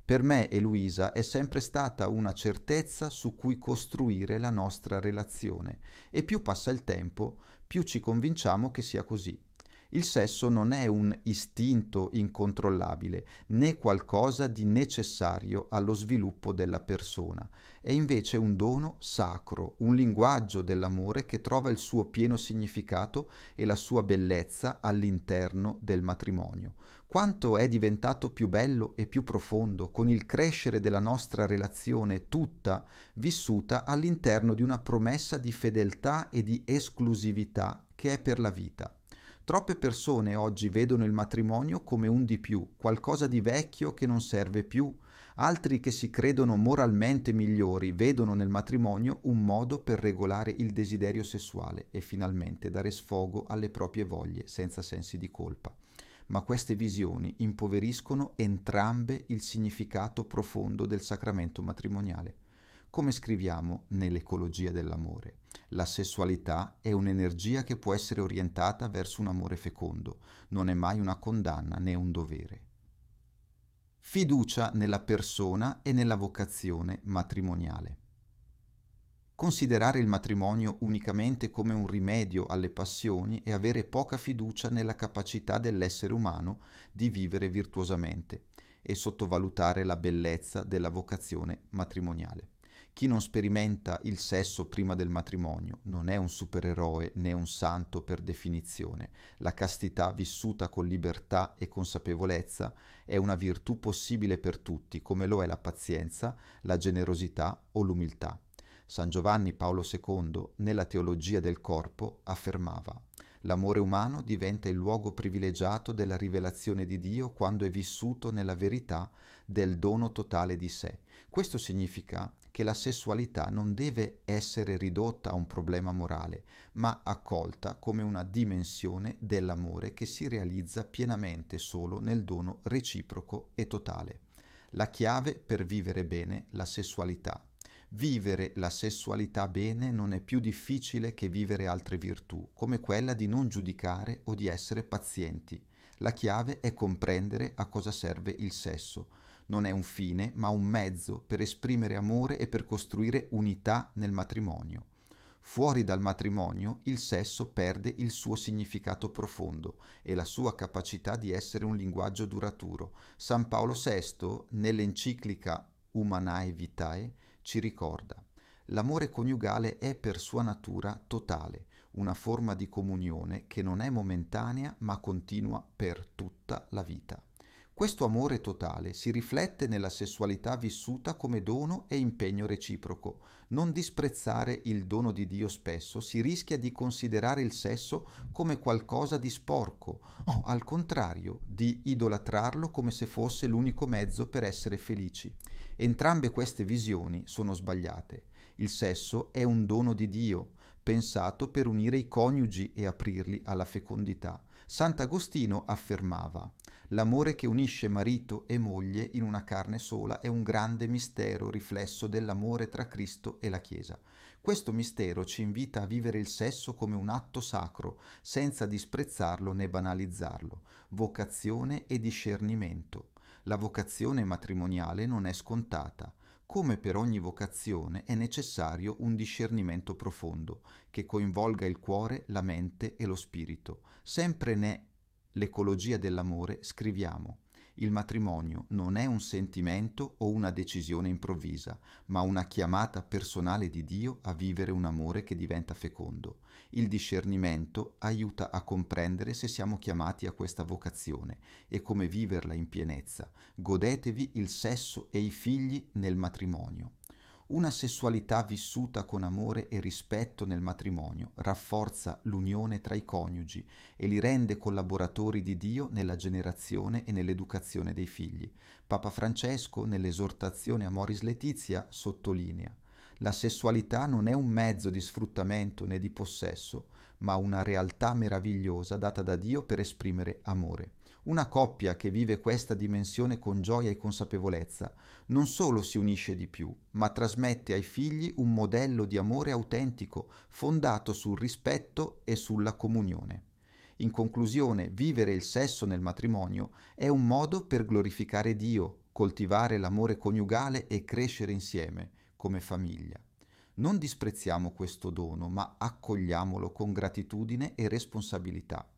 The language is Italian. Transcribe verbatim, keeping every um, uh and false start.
Per me e Luisa è sempre stata una certezza su cui costruire la nostra relazione e più passa il tempo, più ci convinciamo che sia così. Il sesso non è un istinto incontrollabile, né qualcosa di necessario allo sviluppo della persona. È invece un dono sacro, un linguaggio dell'amore che trova il suo pieno significato e la sua bellezza all'interno del matrimonio. Quanto è diventato più bello e più profondo con il crescere della nostra relazione tutta vissuta all'interno di una promessa di fedeltà e di esclusività che è per la vita. Troppe persone oggi vedono il matrimonio come un di più, qualcosa di vecchio che non serve più. Altri che si credono moralmente migliori vedono nel matrimonio un modo per regolare il desiderio sessuale e finalmente dare sfogo alle proprie voglie senza sensi di colpa. Ma queste visioni impoveriscono entrambe il significato profondo del sacramento matrimoniale. Come scriviamo nell'Ecologia dell'amore, la sessualità è un'energia che può essere orientata verso un amore fecondo, non è mai una condanna né un dovere. Fiducia nella persona e nella vocazione matrimoniale. Considerare il matrimonio unicamente come un rimedio alle passioni è avere poca fiducia nella capacità dell'essere umano di vivere virtuosamente e sottovalutare la bellezza della vocazione matrimoniale. Chi non sperimenta il sesso prima del matrimonio non è un supereroe né un santo per definizione. La castità vissuta con libertà e consapevolezza è una virtù possibile per tutti, come lo è la pazienza, la generosità o l'umiltà. San Giovanni Paolo secondo, nella Teologia del Corpo, affermava: l'amore umano diventa il luogo privilegiato della rivelazione di Dio quando è vissuto nella verità del dono totale di sé. Questo significa che la sessualità non deve essere ridotta a un problema morale, ma accolta come una dimensione dell'amore che si realizza pienamente solo nel dono reciproco e totale. La chiave per vivere bene la sessualità. Vivere la sessualità bene non è più difficile che vivere altre virtù, come quella di non giudicare o di essere pazienti. La chiave è comprendere a cosa serve il sesso. Non è un fine, ma un mezzo per esprimere amore e per costruire unità nel matrimonio. Fuori dal matrimonio il sesso perde il suo significato profondo e la sua capacità di essere un linguaggio duraturo. San Paolo sesto, nell'enciclica Humanae Vitae, ci ricorda: l'amore coniugale è per sua natura totale, una forma di comunione che non è momentanea ma continua per tutta la vita. Questo amore totale si riflette nella sessualità vissuta come dono e impegno reciproco. Non disprezzare il dono di Dio spesso si rischia di considerare il sesso come qualcosa di sporco o, al contrario, di idolatrarlo come se fosse l'unico mezzo per essere felici. Entrambe queste visioni sono sbagliate. Il sesso è un dono di Dio, pensato per unire i coniugi e aprirli alla fecondità. Sant'Agostino affermava: l'amore che unisce marito e moglie in una carne sola è un grande mistero riflesso dell'amore tra Cristo e la Chiesa. Questo mistero ci invita a vivere il sesso come un atto sacro, senza disprezzarlo né banalizzarlo. Vocazione e discernimento. La vocazione matrimoniale non è scontata. Come per ogni vocazione è necessario un discernimento profondo, che coinvolga il cuore, la mente e lo spirito. Sempre nell'Ecologia dell'amore scriviamo: il matrimonio non è un sentimento o una decisione improvvisa, ma una chiamata personale di Dio a vivere un amore che diventa fecondo. Il discernimento aiuta a comprendere se siamo chiamati a questa vocazione e come viverla in pienezza. Godetevi il sesso e i figli nel matrimonio. Una sessualità vissuta con amore e rispetto nel matrimonio rafforza l'unione tra i coniugi e li rende collaboratori di Dio nella generazione e nell'educazione dei figli. Papa Francesco, nell'esortazione Amoris Laetitia, sottolinea: la sessualità non è un mezzo di sfruttamento né di possesso, ma una realtà meravigliosa data da Dio per esprimere amore. Una coppia che vive questa dimensione con gioia e consapevolezza non solo si unisce di più, ma trasmette ai figli un modello di amore autentico, fondato sul rispetto e sulla comunione. In conclusione, vivere il sesso nel matrimonio è un modo per glorificare Dio, coltivare l'amore coniugale e crescere insieme come famiglia. Non disprezziamo questo dono, ma accogliamolo con gratitudine e responsabilità.